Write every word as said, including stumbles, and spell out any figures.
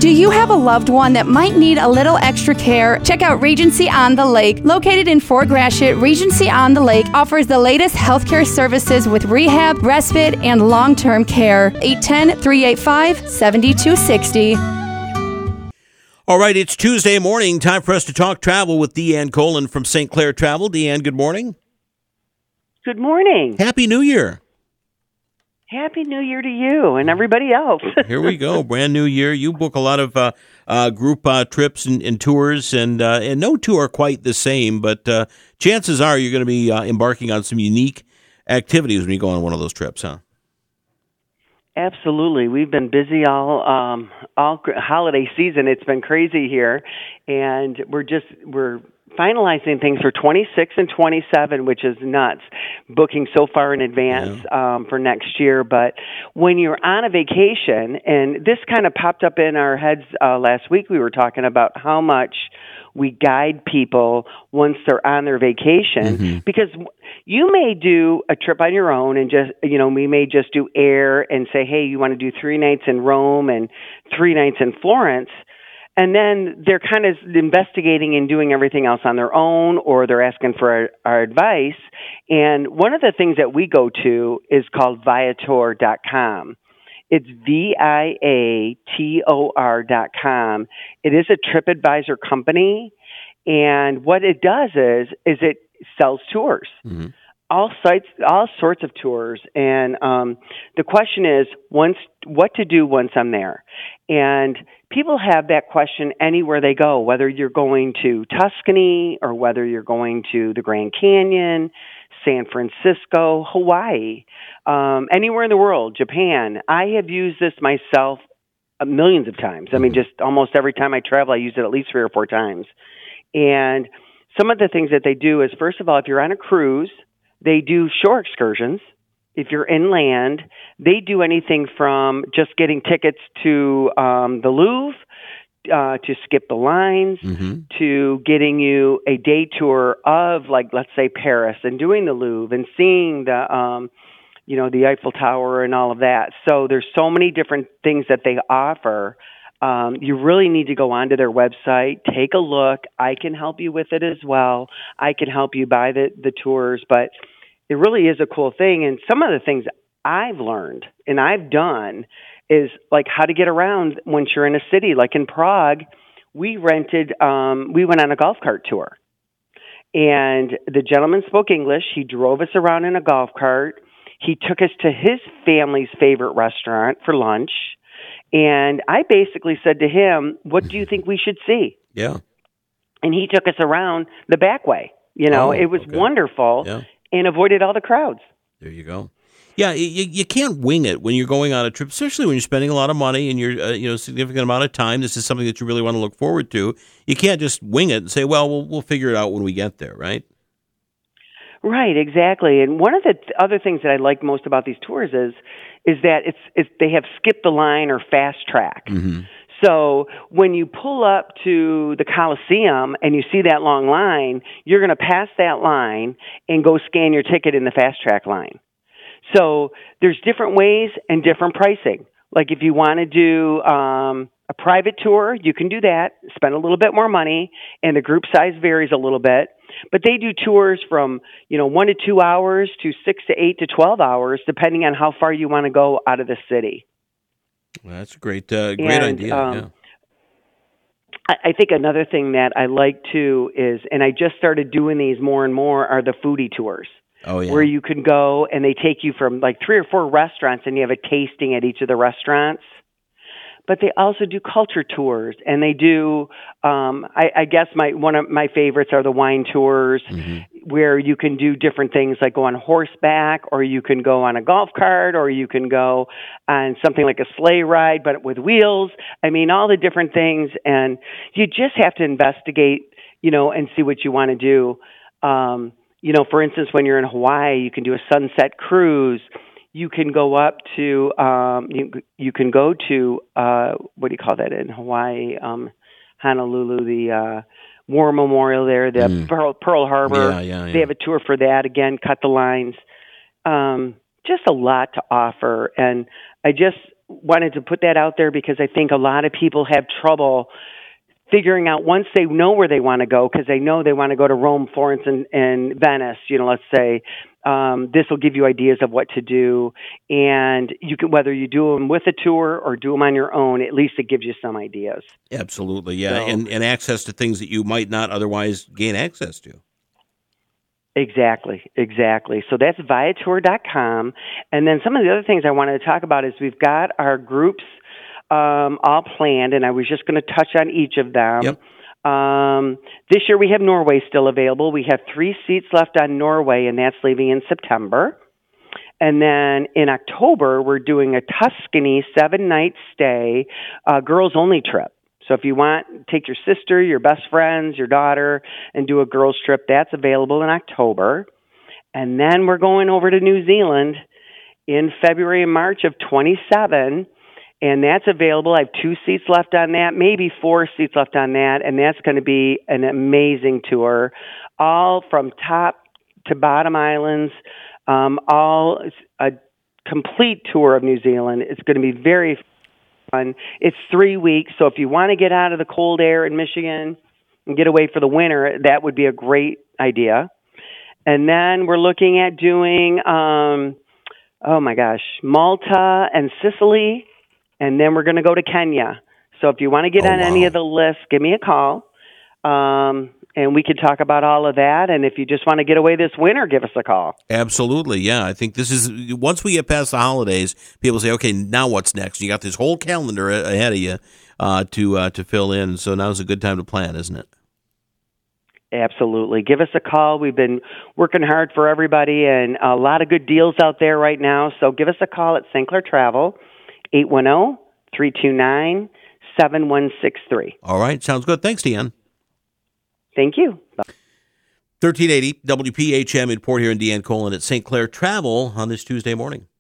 Do you have a loved one that might need a little extra care? Check out Regency on the Lake. Located in Fort Gratiot, Regency on the Lake offers the latest healthcare services with rehab, respite, and long-term care. eight one zero, three eight five, seven two six zero. All right, it's Tuesday morning. Time for us to talk travel with Deanne Colin from Saint Clair Travel. Deanne, good morning. Good morning. Happy New Year. Happy New Year to you and everybody else. Here we go, brand new year. You book a lot of uh, uh, group uh, trips and, and tours, and uh, and no two are quite the same, but uh, chances are you're going to be uh, embarking on some unique activities when you go on one of those trips, huh? Absolutely. We've been busy all um, all holiday season. It's been crazy here, and we're just we're finalizing things for twenty-six and twenty-seven, which is nuts, booking so far in advance yeah. um, for next year. But when you're on a vacation, and this kind of popped up in our heads uh, last week, we were talking about how much we guide people once they're on their vacation, mm-hmm. because you may do a trip on your own and just, you know, we may just do air and say, hey, you want to do three nights in Rome and three nights in Florence. And then they're kind of investigating and doing everything else on their own, or they're asking for our, our advice. And one of the things that we go to is called Viator dot com. It's V I A T O R dot com. It is a TripAdvisor company. And what it does is, is it sells tours. Mm-hmm. All sites, all sorts of tours, and um, the question is, once what to do once I'm there. And people have that question anywhere they go, whether you're going to Tuscany or whether you're going to the Grand Canyon, San Francisco, Hawaii, um, anywhere in the world, Japan. I have used this myself uh, millions of times. I mean, just almost every time I travel, I use it at least three or four times. And some of the things that they do is, first of all, if you're on a cruise, they do shore excursions. If you're inland, they do anything from just getting tickets to um, the Louvre, uh, to skip the lines, mm-hmm. to getting you a day tour of, like, let's say Paris, and doing the Louvre and seeing the, um, you know, the Eiffel Tower and all of that. So there's so many different things that they offer. Um, you really need to go onto their website, take a look. I can help you with it as well. I can help you buy the, the tours, but it really is a cool thing. And some of the things I've learned and I've done is like how to get around once you're in a city. Like in Prague, we rented, um, we went on a golf cart tour. And the gentleman spoke English. He drove us around in a golf cart. He took us to his family's favorite restaurant for lunch. And I basically said to him, what do you think we should see? Yeah. And he took us around the back way. You know, oh, it was okay. wonderful. Yeah. And avoided all the crowds. There you go. Yeah, you, you can't wing it when you're going on a trip, especially when you're spending a lot of money and you're, uh, you know, a significant amount of time. This is something that you really want to look forward to. You can't just wing it and say, well, we'll, we'll figure it out when we get there, right? Right, exactly. And one of the th- other things that I like most about these tours is, is that it's, it's they have skip the line or fast track. Mm-hmm. So when you pull up to the Coliseum and you see that long line, you're going to pass that line and go scan your ticket in the fast track line. So there's different ways and different pricing. Like if you want to do um, a private tour, you can do that, spend a little bit more money, and the group size varies a little bit. But they do tours from, you know, one to two hours to six to eight to twelve hours, depending on how far you want to go out of the city. Well, that's a great, uh, great and, idea. Um, yeah. I, I think another thing that I like too is, and I just started doing these more and more, are the foodie tours. Oh, yeah. Where you can go and they take you from like three or four restaurants and you have a tasting at each of the restaurants. But they also do culture tours, and they do. Um, I, I guess my one of my favorites are the wine tours, mm-hmm. where you can do different things like go on horseback, or you can go on a golf cart, or you can go on something like a sleigh ride, but with wheels. I mean, all the different things, and you just have to investigate, you know, and see what you want to do. Um, you know, for instance, when you're in Hawaii, you can do a sunset cruise. You can go up to, um, you, you can go to, uh, what do you call that in Hawaii, um, Honolulu, the uh, War Memorial there, the mm. Pearl, Pearl Harbor. Yeah, yeah, yeah. They have a tour for that. Again, cut the lines. Um, just a lot to offer. And I just wanted to put that out there because I think a lot of people have trouble figuring out once they know where they want to go, because they know they want to go to Rome, Florence, and, and Venice, you know, let's say, um, this will give you ideas of what to do. And you can, whether you do them with a tour or do them on your own, at least it gives you some ideas. Absolutely, yeah, So, and, and access to things that you might not otherwise gain access to. Exactly, exactly. So that's viator dot com. And then some of the other things I wanted to talk about is we've got our groups um, all planned, and I was just going to touch on each of them. Yep. Um, this year we have Norway still available. We have three seats left on Norway, and that's leaving in September. And then in October, we're doing a Tuscany seven-night stay, uh, girls-only trip. So if you want, take your sister, your best friends, your daughter, and do a girls' trip, that's available in October. And then we're going over to New Zealand in February and March of twenty-seven, and that's available. I have two seats left on that, maybe four seats left on that, and that's going to be an amazing tour, all from top to bottom islands, um, all a complete tour of New Zealand. It's going to be very fun. It's three weeks, so if you want to get out of the cold air in Michigan and get away for the winter, that would be a great idea. And then we're looking at doing, um, oh my gosh, Malta and Sicily, and then we're going to go to Kenya. So if you want to get Oh, on wow. any of the lists, give me a call, um, and we could talk about all of that. And if you just want to get away this winter, give us a call. Absolutely, yeah. I think this is, once we get past the holidays, people say, okay, now what's next? You got this whole calendar a- ahead of you uh, to uh, to fill in, so now's a good time to plan, isn't it? Absolutely. Give us a call. We've been working hard for everybody, and a lot of good deals out there right now. So give us a call at Saint Clair Travel, eight one zero, three two nine, seven one six three. All right, sounds good. Thanks, Deanne. Thank you. Bye. thirteen eighty W P H M in Port Huron, Deanne Colin at Saint Clair Travel on this Tuesday morning.